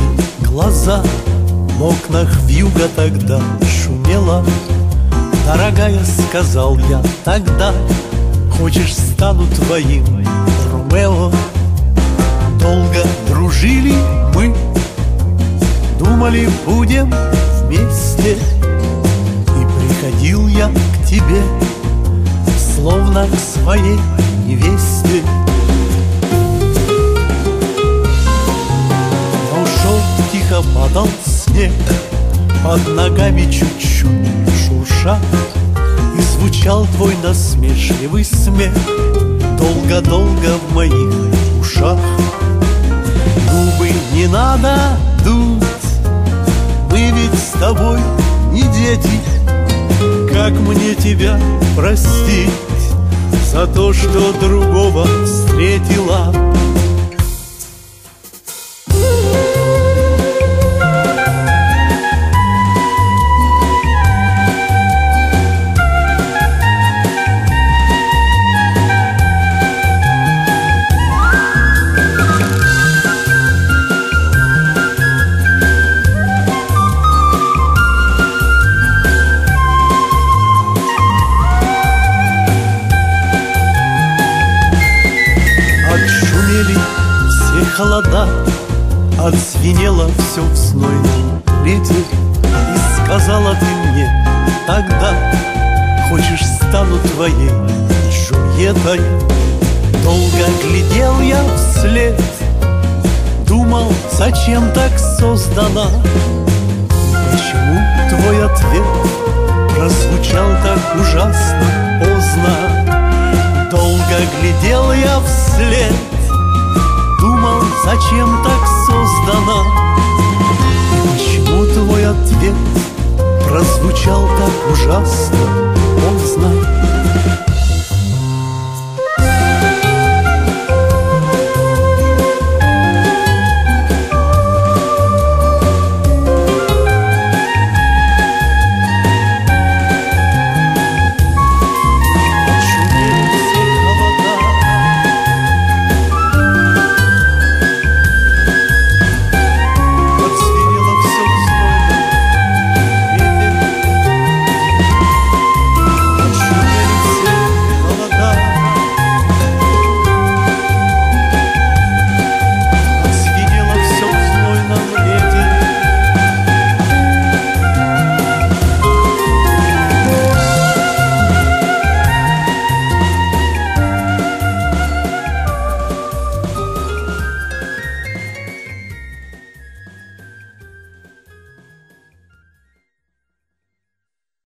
глаза. В окнах вьюга тогда шумела. Дорогая, сказал я тогда, хочешь, стану твоим Ромео. Долго дружили мы, думали, будем вместе. И приходил я к тебе, словно к своей невесте. Но ушел, тихо падал снег, под ногами чуть-чуть шурша, и звучал твой насмешливый смех долго-долго в моих ушах. Губы не надо дуть, мы ведь с тобой не дети. Как мне тебя простить за то, что другого встретила? Холода, отзвенело все в знойном лете. И сказала ты мне тогда, хочешь, стану твоей Джульеттой. Долго глядел я вслед, думал, зачем так создана. Почему твой ответ прозвучал так ужасно поздно? Долго глядел я вслед, думал, зачем так создана. И почему твой ответ прозвучал так ужасно